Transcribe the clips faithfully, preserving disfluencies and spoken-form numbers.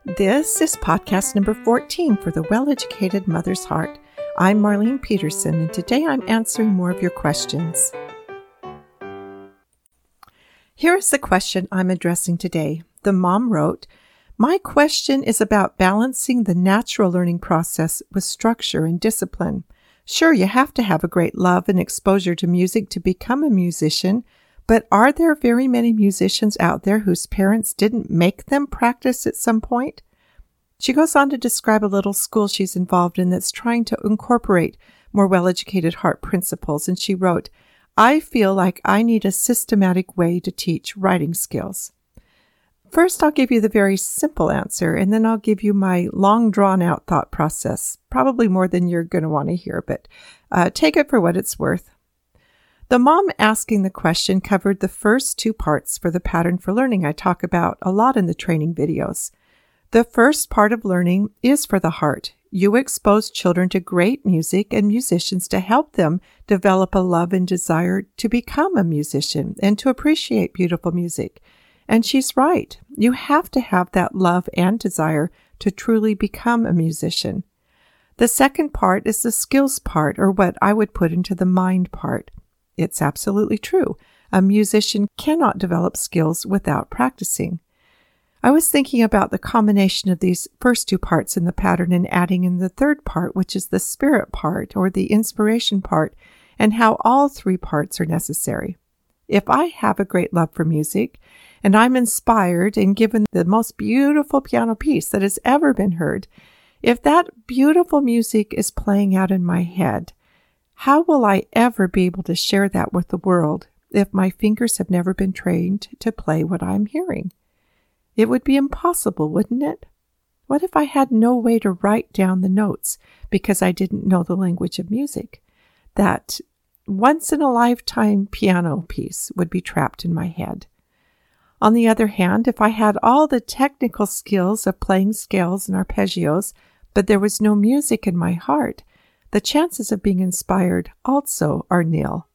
This is podcast number fourteen for the Well-Educated Mother's Heart. I'm Marlene Peterson, and today I'm answering more of your questions. Here is the question I'm addressing today. The mom wrote, "My question is about balancing the natural learning process with structure and discipline. Sure, you have to have a great love and exposure to music to become a musician, but are there very many musicians out there whose parents didn't make them practice at some point?" She goes on to describe a little school she's involved in that's trying to incorporate more well-educated heart principles, and she wrote, "I feel like I need a systematic way to teach writing skills." First, I'll give you the very simple answer, and then I'll give you my long drawn-out thought process, probably more than you're going to want to hear, but uh, take it for what it's worth. The mom asking the question covered the first two parts for the pattern for learning I talk about a lot in the training videos. The first part of learning is for the heart. You expose children to great music and musicians to help them develop a love and desire to become a musician and to appreciate beautiful music. And she's right. You have to have that love and desire to truly become a musician. The second part is the skills part, or what I would put into the mind part. It's absolutely true. A musician cannot develop skills without practicing. I was thinking about the combination of these first two parts in the pattern and adding in the third part, which is the spirit part or the inspiration part, and how all three parts are necessary. If I have a great love for music and I'm inspired and given the most beautiful piano piece that has ever been heard, if that beautiful music is playing out in my head, how will I ever be able to share that with the world if my fingers have never been trained to play what I'm hearing? It would be impossible, wouldn't it? What if I had no way to write down the notes because I didn't know the language of music? That once-in-a-lifetime piano piece would be trapped in my head. On the other hand, if I had all the technical skills of playing scales and arpeggios, but there was no music in my heart, the chances of being inspired also are nil.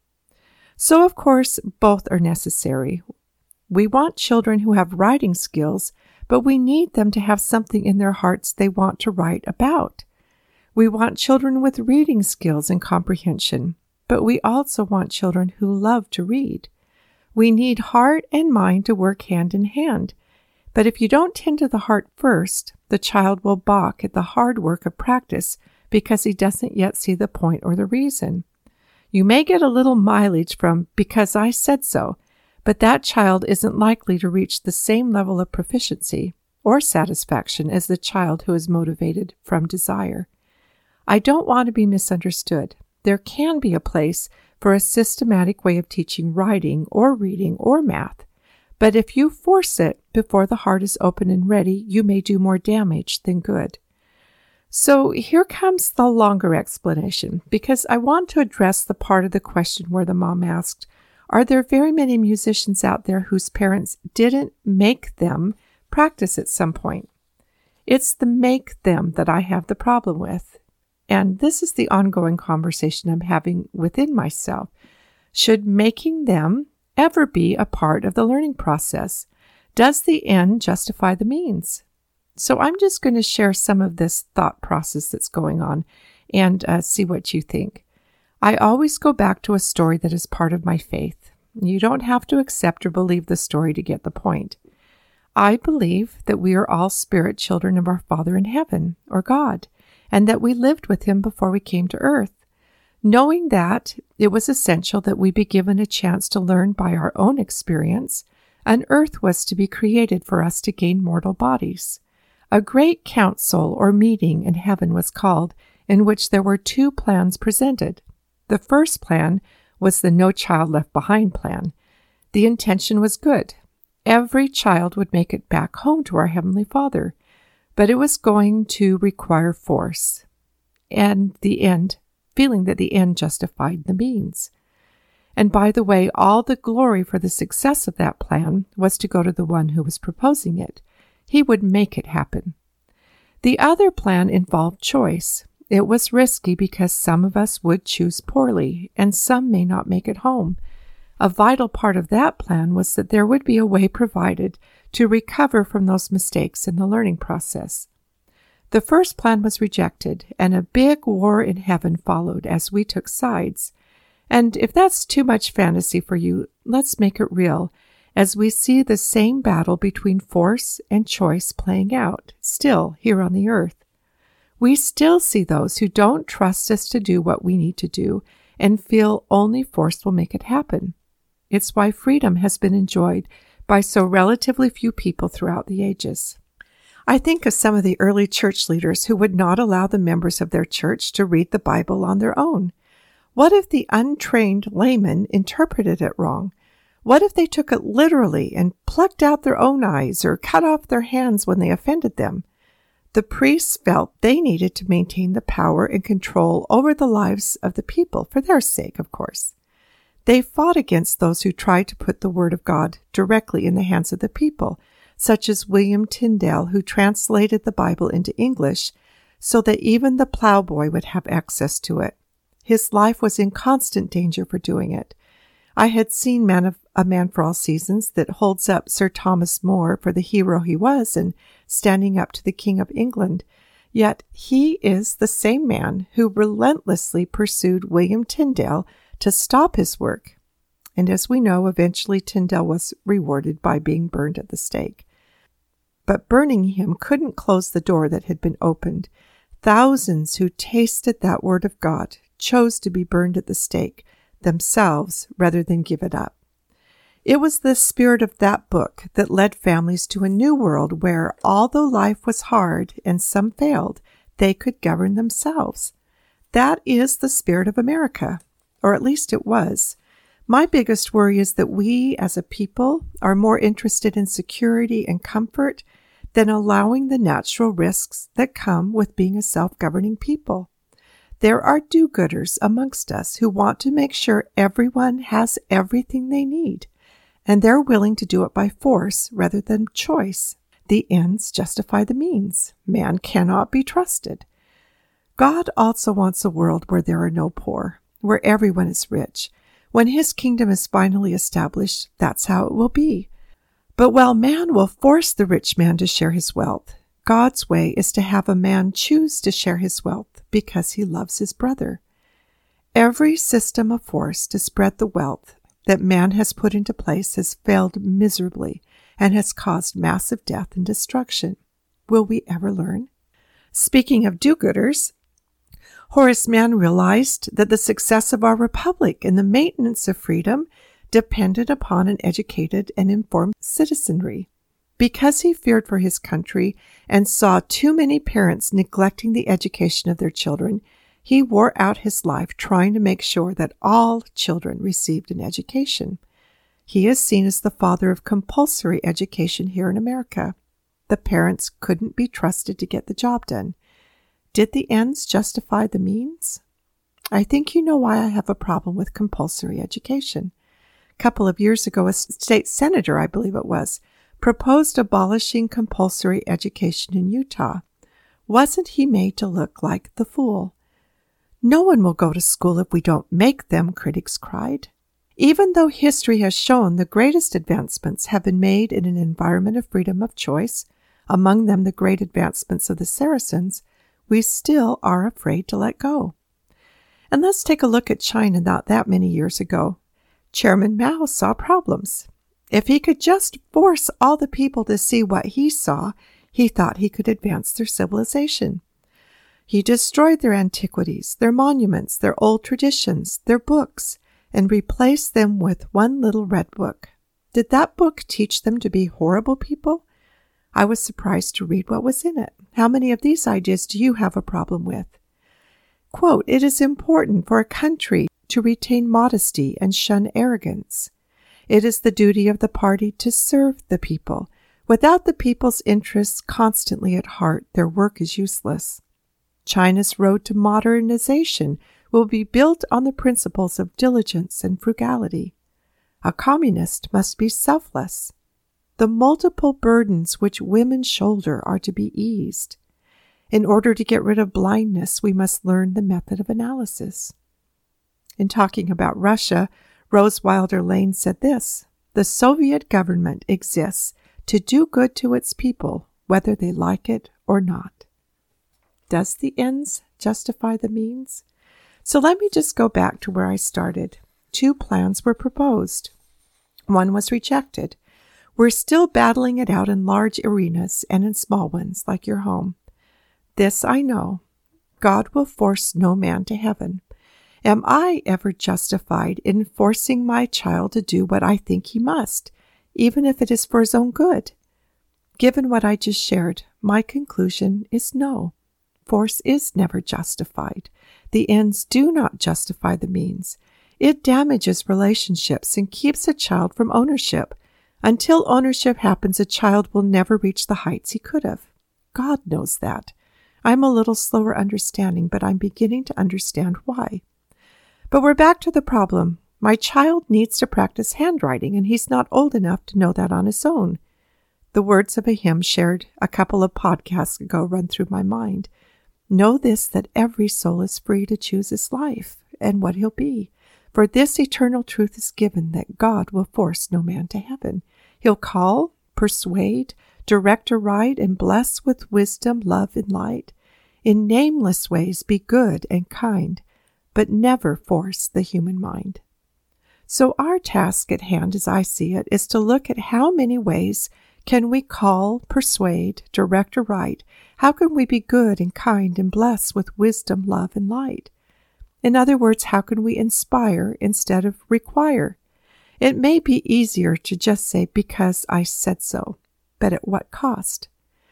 So, of course, both are necessary. We want children who have writing skills, but we need them to have something in their hearts they want to write about. We want children with reading skills and comprehension, but we also want children who love to read. We need heart and mind to work hand in hand. But if you don't tend to the heart first, the child will balk at the hard work of practice because he doesn't yet see the point or the reason. You may get a little mileage from "because I said so," but that child isn't likely to reach the same level of proficiency or satisfaction as the child who is motivated from desire. I don't want to be misunderstood. There can be a place for a systematic way of teaching writing or reading or math, but if you force it before the heart is open and ready, you may do more damage than good. So here comes the longer explanation, because I want to address the part of the question where the mom asked, are there very many musicians out there whose parents didn't make them practice at some point? It's the make them that I have the problem with. And this is the ongoing conversation I'm having within myself. Should making them ever be a part of the learning process? Does the end justify the means? So I'm just going to share some of this thought process that's going on and uh, see what you think. I always go back to a story that is part of my faith. You don't have to accept or believe the story to get the point. I believe that we are all spirit children of our Father in heaven, or God, and that we lived with Him before we came to earth. Knowing that, it was essential that we be given a chance to learn by our own experience, and earth was to be created for us to gain mortal bodies. A great council or meeting in heaven was called, in which there were two plans presented. The first plan was the No Child Left Behind plan. The intention was good. Every child would make it back home to our Heavenly Father, but it was going to require force, and the end, feeling that the end justified the means. And by the way, all the glory for the success of that plan was to go to the one who was proposing it. He would make it happen. The other plan involved choice. It was risky because some of us would choose poorly, and some may not make it home. A vital part of that plan was that there would be a way provided to recover from those mistakes in the learning process. The first plan was rejected, and a big war in heaven followed as we took sides. And if that's too much fantasy for you, let's make it real, as we see the same battle between force and choice playing out, still here on the earth. We still see those who don't trust us to do what we need to do and feel only force will make it happen. It's why freedom has been enjoyed by so relatively few people throughout the ages. I think of some of the early church leaders who would not allow the members of their church to read the Bible on their own. What if the untrained layman interpreted it wrong? What if they took it literally and plucked out their own eyes or cut off their hands when they offended them? The priests felt they needed to maintain the power and control over the lives of the people, for their sake, of course. They fought against those who tried to put the Word of God directly in the hands of the people, such as William Tyndale, who translated the Bible into English so that even the plowboy would have access to it. His life was in constant danger for doing it. I had seen Man of, A Man for All Seasons that holds up Sir Thomas More for the hero he was and standing up to the King of England. Yet he is the same man who relentlessly pursued William Tyndale to stop his work. And as we know, eventually Tyndale was rewarded by being burned at the stake. But burning him couldn't close the door that had been opened. Thousands who tasted that word of God chose to be burned at the stake themselves rather than give it up. It was the spirit of that book that led families to a new world where, although life was hard and some failed, they could govern themselves. That is the spirit of America, or at least it was. My biggest worry is that we, as a people, are more interested in security and comfort than allowing the natural risks that come with being a self-governing people. There are do-gooders amongst us who want to make sure everyone has everything they need, and they're willing to do it by force rather than choice. The ends justify the means. Man cannot be trusted. God also wants a world where there are no poor, where everyone is rich. When his kingdom is finally established, that's how it will be. But while man will force the rich man to share his wealth, God's way is to have a man choose to share his wealth because he loves his brother. Every system of force to spread the wealth that man has put into place has failed miserably and has caused massive death and destruction. Will we ever learn? Speaking of do-gooders, Horace Mann realized that the success of our republic and the maintenance of freedom depended upon an educated and informed citizenry. Because he feared for his country and saw too many parents neglecting the education of their children, he wore out his life trying to make sure that all children received an education. He is seen as the father of compulsory education here in America. The parents couldn't be trusted to get the job done. Did the ends justify the means? I think you know why I have a problem with compulsory education. A couple of years ago, a state senator, I believe it was, proposed abolishing compulsory education in Utah. Wasn't he made to look like the fool? No one will go to school if we don't make them, critics cried. Even though history has shown the greatest advancements have been made in an environment of freedom of choice, among them the great advancements of the Saracens, we still are afraid to let go. And let's take a look at China not that many years ago. Chairman Mao saw problems. If he could just force all the people to see what he saw, he thought he could advance their civilization. He destroyed their antiquities, their monuments, their old traditions, their books, and replaced them with one little red book. Did that book teach them to be horrible people? I was surprised to read what was in it. How many of these ideas do you have a problem with? Quote, "It is important for a country to retain modesty and shun arrogance. It is the duty of the party to serve the people. Without the people's interests constantly at heart, their work is useless. China's road to modernization will be built on the principles of diligence and frugality. A communist must be selfless. The multiple burdens which women shoulder are to be eased. In order to get rid of blindness, we must learn the method of analysis." In talking about Russia, Rose Wilder Lane said this, "The Soviet government exists to do good to its people, whether they like it or not." Does the ends justify the means? So let me just go back to where I started. Two plans were proposed. One was rejected. We're still battling it out in large arenas and in small ones, like your home. This I know. God will force no man to heaven. Am I ever justified in forcing my child to do what I think he must, even if it is for his own good? Given what I just shared, my conclusion is no. Force is never justified. The ends do not justify the means. It damages relationships and keeps a child from ownership. Until ownership happens, a child will never reach the heights he could have. God knows that. I'm a little slower understanding, but I'm beginning to understand why. But we're back to the problem. My child needs to practice handwriting, and he's not old enough to know that on his own. The words of a hymn shared a couple of podcasts ago run through my mind. Know this, that every soul is free to choose his life and what he'll be. For this eternal truth is given, that God will force no man to heaven. He'll call, persuade, direct aright, and bless with wisdom, love, and light. In nameless ways be good and kind, but never force the human mind. So our task at hand, as I see it, is to look at how many ways can we call, persuade, direct aright. How can we be good and kind and bless with wisdom, love, and light? In other words, how can we inspire instead of require? It may be easier to just say, because I said so, but at what cost?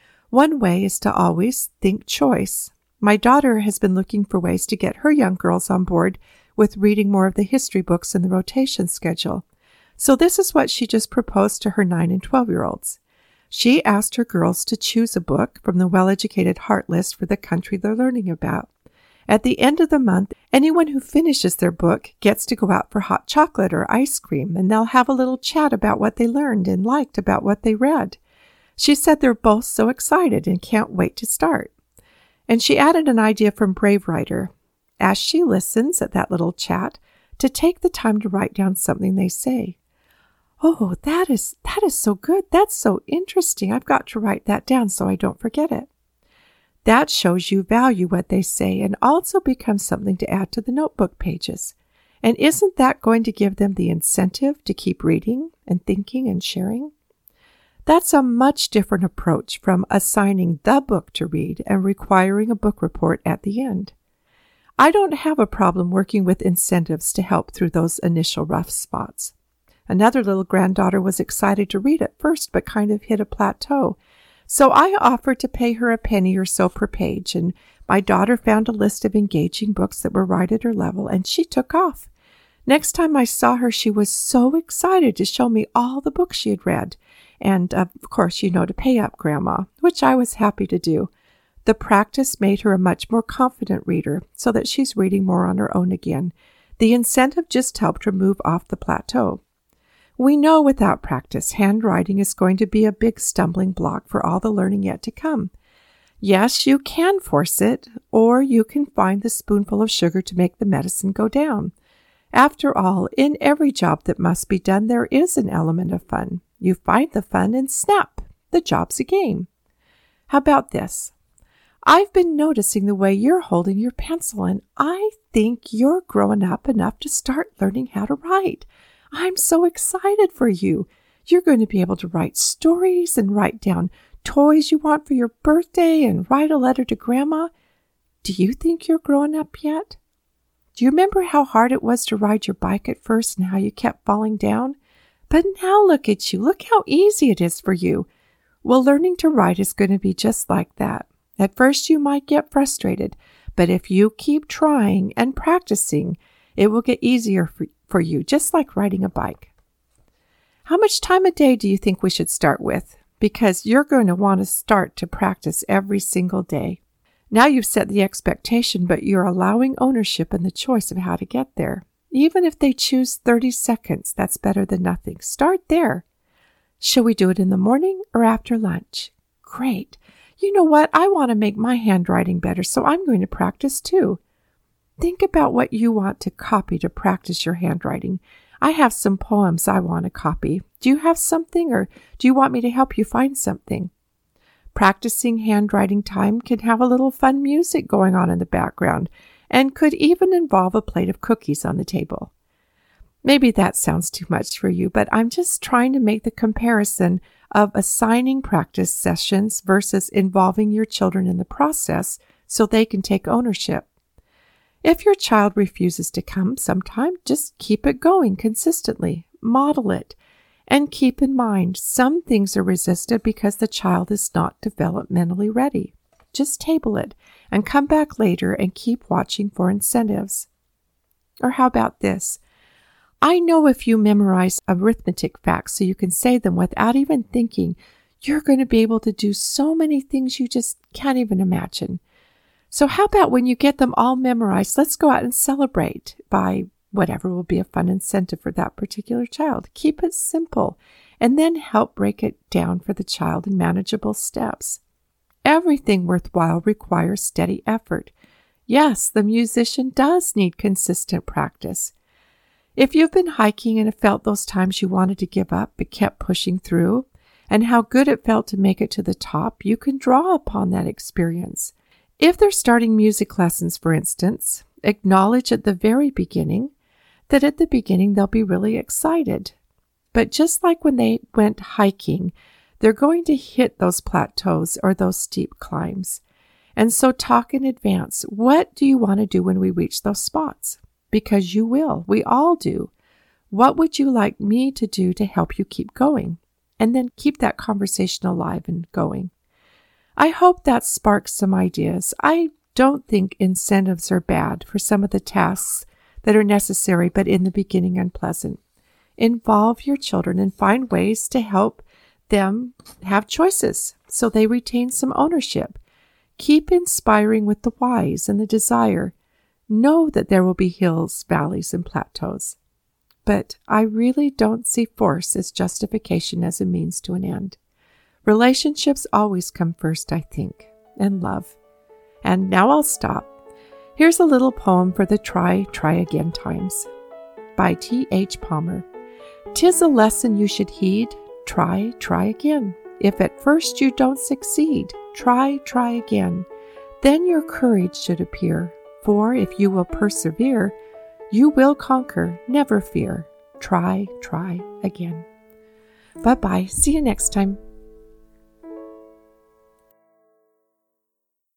One way is to always think choice. My daughter has been looking for ways to get her young girls on board with reading more of the history books in the rotation schedule. So this is what she just proposed to her nine and twelve-year-olds. She asked her girls to choose a book from the Well-Educated Heart list for the country they're learning about. At the end of the month, anyone who finishes their book gets to go out for hot chocolate or ice cream, and they'll have a little chat about what they learned and liked about what they read. She said they're both so excited and can't wait to start. And she added an idea from Brave Writer, as she listens at that little chat, to take the time to write down something they say. Oh, that is that is so good. That's so interesting. I've got to write that down so I don't forget it. That shows you value what they say and also becomes something to add to the notebook pages. And isn't that going to give them the incentive to keep reading and thinking and sharing? That's a much different approach from assigning the book to read and requiring a book report at the end. I don't have a problem working with incentives to help through those initial rough spots. Another little granddaughter was excited to read at first, but kind of hit a plateau. So I offered to pay her a penny or so per page, and my daughter found a list of engaging books that were right at her level, and she took off. Next time I saw her, she was so excited to show me all the books she had read. And, of course, you know, to pay up, Grandma, which I was happy to do. The practice made her a much more confident reader, so that she's reading more on her own again. The incentive just helped her move off the plateau. We know without practice, handwriting is going to be a big stumbling block for all the learning yet to come. Yes, you can force it, or you can find the spoonful of sugar to make the medicine go down. After all, in every job that must be done, there is an element of fun. You find the fun and snap, the job's a game. How about this? I've been noticing the way you're holding your pencil, and I think you're growing up enough to start learning how to write. I'm so excited for you. You're going to be able to write stories and write down toys you want for your birthday and write a letter to Grandma. Do you think you're growing up yet? Do you remember how hard it was to ride your bike at first and how you kept falling down? But now look at you. Look how easy it is for you. Well, learning to write is going to be just like that. At first you might get frustrated, but if you keep trying and practicing, it will get easier for, for you, just like riding a bike. How much time a day do you think we should start with? Because you're going to want to start to practice every single day. Now you've set the expectation, but you're allowing ownership and the choice of how to get there. Even if they choose thirty seconds, that's better than nothing. Start there. Shall we do it in the morning or after lunch? Great. You know what? I want to make my handwriting better, so I'm going to practice too. Think about what you want to copy to practice your handwriting. I have some poems I want to copy. Do you have something, or do you want me to help you find something? Practicing handwriting time can have a little fun music going on in the background and could even involve a plate of cookies on the table. Maybe that sounds too much for you, but I'm just trying to make the comparison of assigning practice sessions versus involving your children in the process so they can take ownership. If your child refuses to come sometime, just keep it going consistently, model it, and keep in mind some things are resisted because the child is not developmentally ready. Just table it and come back later and keep watching for incentives. Or how about this? I know if you memorize arithmetic facts so you can say them without even thinking, you're going to be able to do so many things you just can't even imagine. So how about when you get them all memorized, let's go out and celebrate by whatever will be a fun incentive for that particular child. Keep it simple and then help break it down for the child in manageable steps. Everything worthwhile requires steady effort. Yes, the musician does need consistent practice. If you've been hiking and have felt those times you wanted to give up but kept pushing through, and how good it felt to make it to the top, you can draw upon that experience. If they're starting music lessons, for instance, acknowledge at the very beginning that at the beginning they'll be really excited. But just like when they went hiking, they're going to hit those plateaus or those steep climbs. And so talk in advance. What do you want to do when we reach those spots? Because you will. We all do. What would you like me to do to help you keep going? And then keep that conversation alive and going. I hope that sparks some ideas. I don't think incentives are bad for some of the tasks that are necessary but in the beginning unpleasant. Involve your children and find ways to help them have choices so they retain some ownership. Keep inspiring with the whys and the desire. Know that there will be hills, valleys, and plateaus. But I really don't see force as justification as a means to an end. Relationships always come first, I think, and love. And now I'll stop. Here's a little poem for the Try, Try Again times. By T H Palmer. 'Tis a lesson you should heed. Try, try again. If at first you don't succeed, try, try again. Then your courage should appear. For if you will persevere, you will conquer, never fear. Try, try again. Bye-bye. See you next time.